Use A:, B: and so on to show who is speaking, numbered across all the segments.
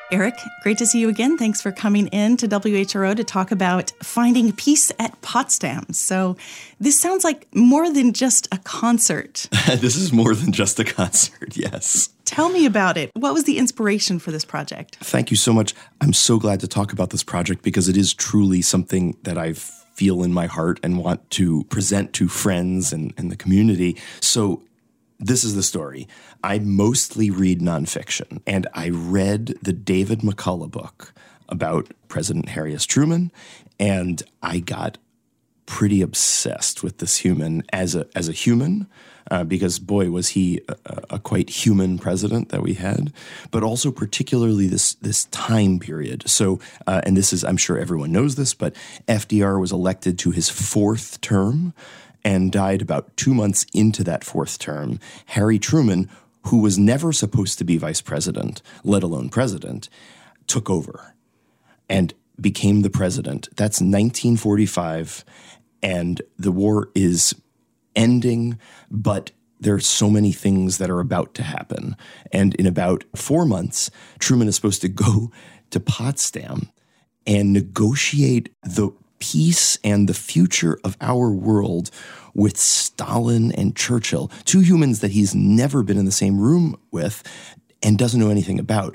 A: Eric, great to see you again. Thanks for coming in to WHRO to talk about finding peace at Potsdam. So this sounds like more than just a concert.
B: This is more than just a concert, yes.
A: Tell me about it. What was the inspiration for this project?
B: Thank you so much. I'm so glad to talk about this project because it is truly something that I feel in my heart and want to present to friends and the community. So this is the story. I mostly read nonfiction, and I read the David McCullough book about President Harry S. Truman, and I got pretty obsessed with this human as a human, because, boy, was he a quite human president that we had, but also particularly this time period. So, and this is, I'm sure everyone knows this, but FDR was elected to his fourth term and died about 2 months into that fourth term. Harry Truman, who was never supposed to be vice president, let alone president, took over and became the president. That's 1945, and the war is ending, but there's so many things that are about to happen. And in about 4 months, Truman is supposed to go to Potsdam and negotiate the peace and the future of our world with Stalin and Churchill, two humans that he's never been in the same room with and doesn't know anything about.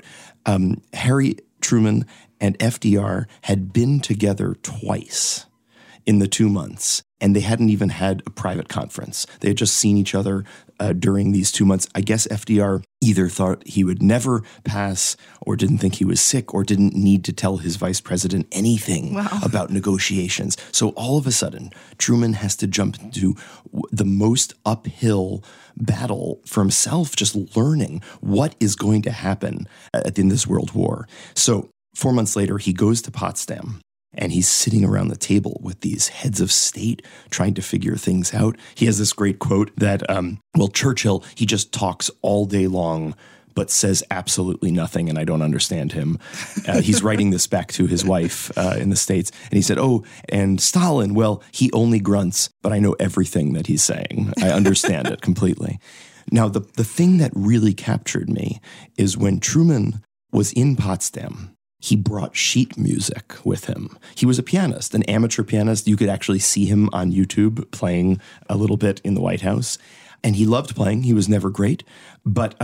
B: Harry Truman and FDR had been together twice in the 2 months, and they hadn't even had a private conference. They had just seen each other during these 2 months. I guess FDR either thought he would never pass or didn't think he was sick or didn't need to tell his vice president anything about negotiations. So all of a sudden, Truman has to jump into the most uphill battle for himself, just learning what is going to happen in this world war. So 4 months later, he goes to Potsdam. And he's sitting around the table with these heads of state trying to figure things out. He has this great quote that, Churchill, he just talks all day long, but says absolutely nothing, and I don't understand him. He's writing this back to his wife in the States. And he said, and Stalin, well, he only grunts, but I know everything that he's saying. I understand it completely. Now, the thing that really captured me is when Truman was in Potsdam, he brought sheet music with him. He was a pianist, an amateur pianist. You could actually see him on YouTube playing a little bit in the White House. And he loved playing. He was never great. But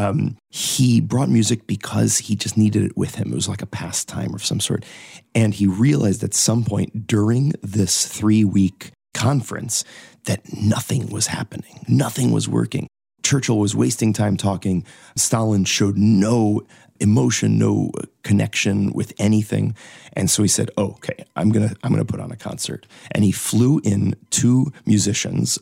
B: he brought music because he just needed it with him. It was like a pastime of some sort. And he realized at some point during this 3-week conference that nothing was happening. Nothing was working. Churchill was wasting time talking. Stalin showed no emotion, no connection with anything. And so he said, okay, I'm gonna put on a concert. And he flew in 2 musicians,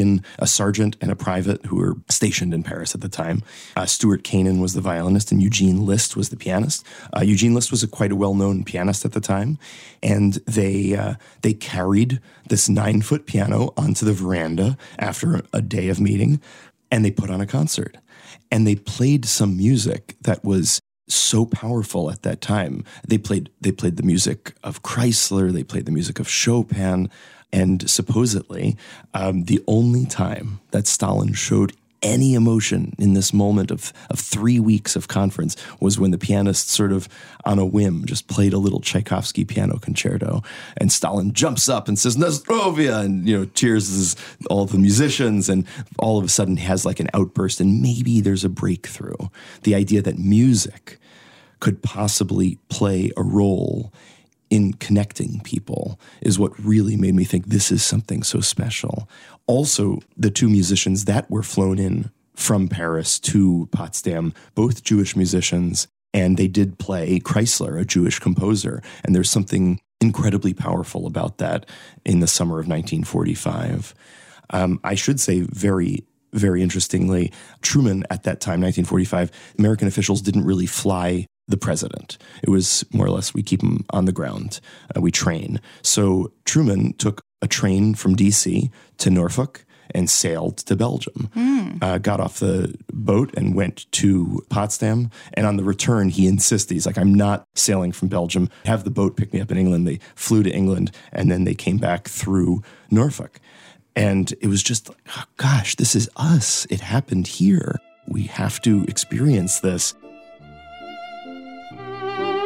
B: a sergeant and a private who were stationed in Paris at the time. Stuart Kanan was the violinist and Eugene List was the pianist. Eugene List was quite a well-known pianist at the time. And they carried this 9-foot piano onto the veranda after a day of meeting, and they put on a concert. And they played some music that was so powerful at that time. They played the music of Chrysler, they played the music of Chopin, and supposedly the only time that Stalin showed any emotion in this moment of 3 weeks of conference was when the pianist sort of on a whim just played a little Tchaikovsky piano concerto, and Stalin jumps up and says Nostrovia, and cheers all the musicians, and all of a sudden he has like an outburst, and maybe there's a breakthrough. The idea that music could possibly play a role in connecting people is what really made me think this is something so special. Also, the 2 musicians that were flown in from Paris to Potsdam, both Jewish musicians, and they did play Chrysler, a Jewish composer. And there's something incredibly powerful about that in the summer of 1945. I should say very, very interestingly, Truman at that time, 1945, American officials didn't really fly the president. It was more or less, we keep him on the ground, we train. So Truman took a train from D.C. to Norfolk and sailed to Belgium, got off the boat and went to Potsdam. And on the return, he insisted, he's like, I'm not sailing from Belgium. Have the boat pick me up in England. They flew to England, and then they came back through Norfolk. And it was just, oh, gosh, this is us. It happened here. We have to experience this.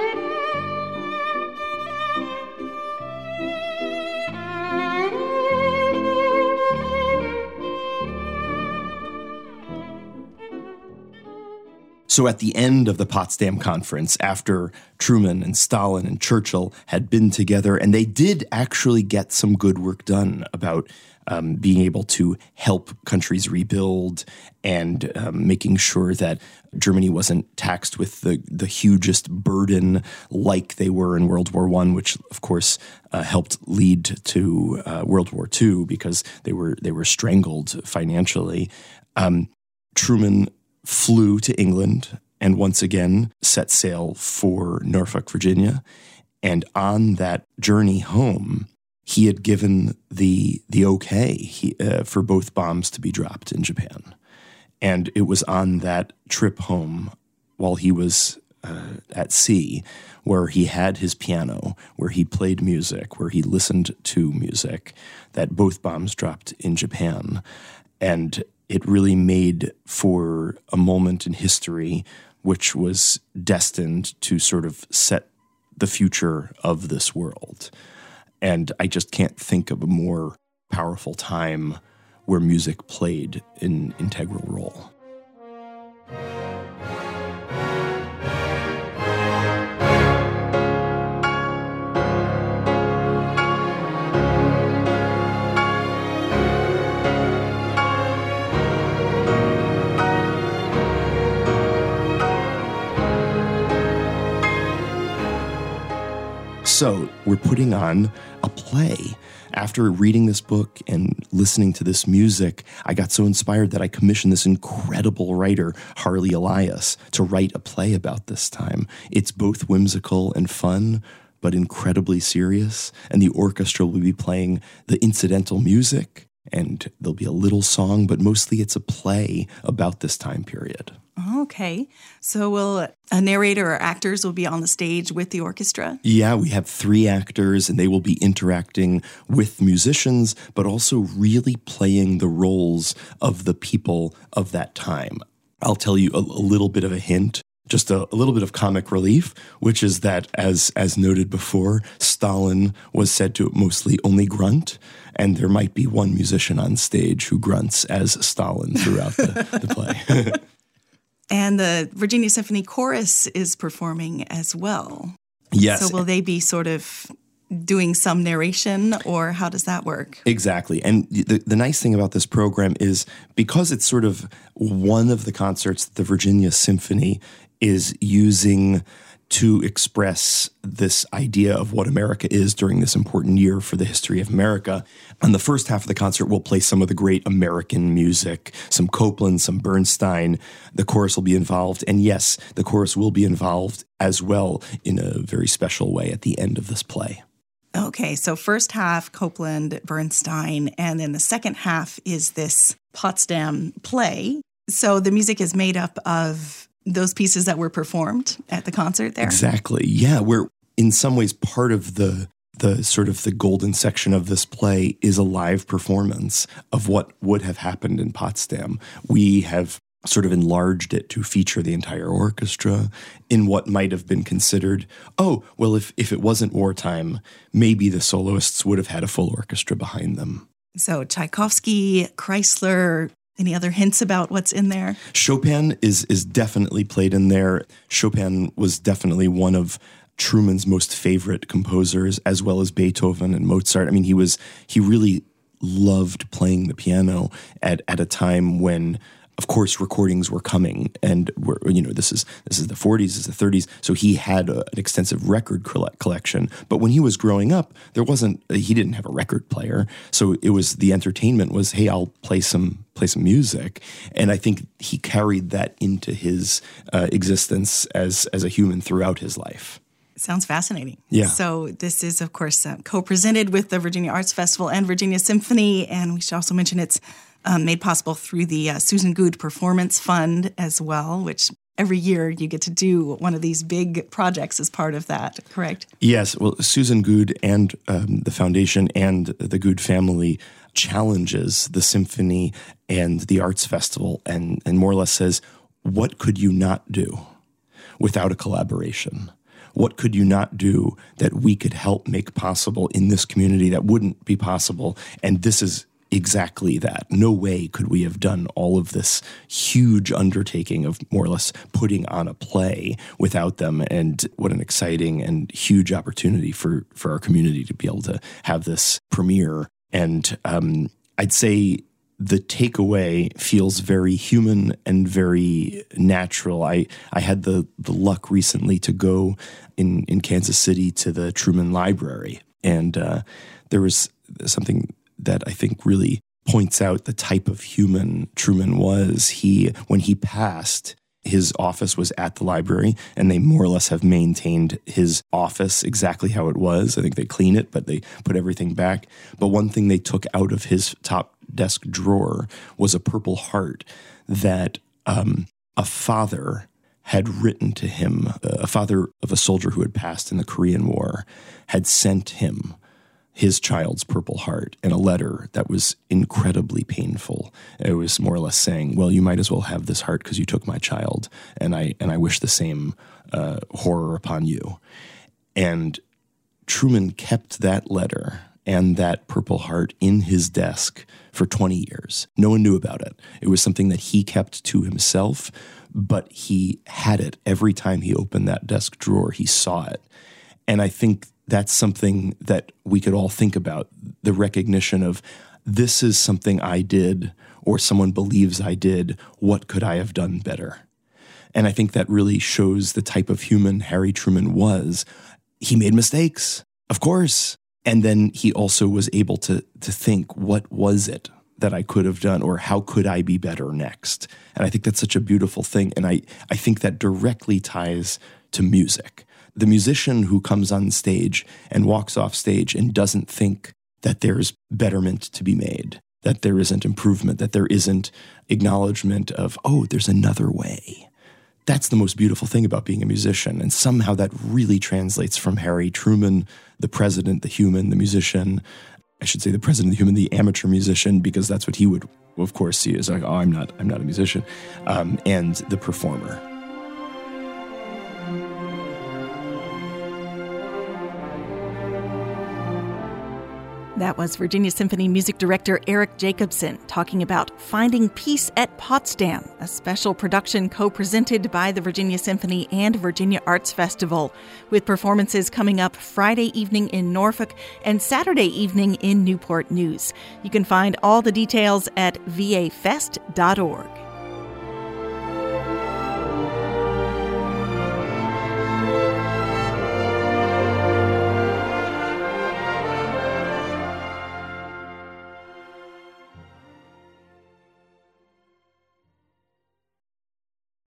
B: So at the end of the Potsdam Conference, after Truman and Stalin and Churchill had been together, and they did actually get some good work done about being able to help countries rebuild and making sure that Germany wasn't taxed with the hugest burden like they were in World War I, which, of course, helped lead to World War II because they were strangled financially. Truman flew to England and once again set sail for Norfolk, Virginia. And on that journey home, he had given the okay for both bombs to be dropped in Japan. And it was on that trip home while he was at sea where he had his piano, where he played music, where he listened to music, that both bombs dropped in Japan. And it really made for a moment in history which was destined to sort of set the future of this world. And I just can't think of a more powerful time where music played an integral role. So we're putting on a play. After reading this book and listening to this music, I got so inspired that I commissioned this incredible writer, Harley Elias, to write a play about this time. It's both whimsical and fun, but incredibly serious. And the orchestra will be playing the incidental music, and there'll be a little song, but mostly it's a play about this time period.
A: Okay. So will a narrator or actors will be on the stage with the orchestra?
B: Yeah, we have 3 actors, and they will be interacting with musicians, but also really playing the roles of the people of that time. I'll tell you a little bit of a hint, just a little bit of comic relief, which is that, as noted before, Stalin was said to mostly only grunt, and there might be one musician on stage who grunts as Stalin throughout the play.
A: And the Virginia Symphony Chorus is performing as well.
B: Yes.
A: So will they be sort of doing some narration, or how does that work?
B: Exactly. And the nice thing about this program is because it's sort of one of the concerts that the Virginia Symphony is using to express this idea of what America is during this important year for the history of America. On the first half of the concert, we'll play some of the great American music, some Copland, some Bernstein. The chorus will be involved. And yes, the chorus will be involved as well in a very special way at the end of this play.
A: Okay, so first half, Copland, Bernstein, and then the second half is this Potsdam play. So the music is made up of those pieces that were performed at the concert there?
B: Exactly. Yeah, we're in some ways part of the sort of the golden section of this play is a live performance of what would have happened in Potsdam. We have sort of enlarged it to feature the entire orchestra in what might have been considered, oh, well, if it wasn't wartime, maybe the soloists would have had a full orchestra behind them.
A: So Tchaikovsky, Chrysler. Any other hints about what's in there? Chopin
B: is definitely played in there. Chopin was definitely one of Truman's most favorite composers, as well as Beethoven and Mozart. I mean, he really loved playing the piano at a time when, of course, recordings were coming, and this is the 40s, this is the 30s, so he had an extensive record collection. But when he was growing up, he didn't have a record player, so it was the entertainment was, hey, I'll play some music, and I think he carried that into his existence as a human throughout his life.
A: Sounds fascinating.
B: Yeah.
A: So this is, of course, co-presented with the Virginia Arts Festival and Virginia Symphony, and we should also mention it's made possible through the Susan Goode Performance Fund as well, which every year you get to do one of these big projects as part of that, correct?
B: Yes. Well, Susan Goode and the foundation and the Goode family challenges the symphony and the Arts Festival and more or less says, what could you not do without a collaboration? What could you not do that we could help make possible in this community that wouldn't be possible? And this is exactly that. No way could we have done all of this huge undertaking of more or less putting on a play without them. And what an exciting and huge opportunity for our community to be able to have this premiere. And I'd say the takeaway feels very human and very natural. I had the luck recently to go in Kansas City to the Truman Library. And there was something that I think really points out the type of human Truman was. When he passed, his office was at the library, and they more or less have maintained his office exactly how it was. I think they clean it, but they put everything back. But one thing they took out of his top desk drawer was a Purple Heart that a father had written to him. A father of a soldier who had passed in the Korean War had sent him his child's Purple Heart in a letter that was incredibly painful. It was more or less saying, well, you might as well have this heart because you took my child, and I wish the same horror upon you. And Truman kept that letter and that Purple Heart in his desk for 20 years. No one knew about it. It was something that he kept to himself, but he had it every time he opened that desk drawer. He saw it. And I think that's something that we could all think about, the recognition of this is something I did or someone believes I did. What could I have done better? And I think that really shows the type of human Harry Truman was. He made mistakes, of course. And then he also was able to think, what was it that I could have done, or how could I be better next? And I think that's such a beautiful thing. And I think that directly ties to music. The musician who comes on stage and walks off stage and doesn't think that there's betterment to be made, that there isn't improvement, that there isn't acknowledgement of, oh, there's another way. That's the most beautiful thing about being a musician. And somehow that really translates from Harry Truman, the president, the human, the musician. I should say the president, the human, the amateur musician, because that's what he would, of course, see as like, oh, I'm not a musician, and the performer.
A: That was Virginia Symphony Music Director Eric Jacobson talking about Finding Peace at Potsdam, a special production co-presented by the Virginia Symphony and Virginia Arts Festival, with performances coming up Friday evening in Norfolk and Saturday evening in Newport News. You can find all the details at vafest.org.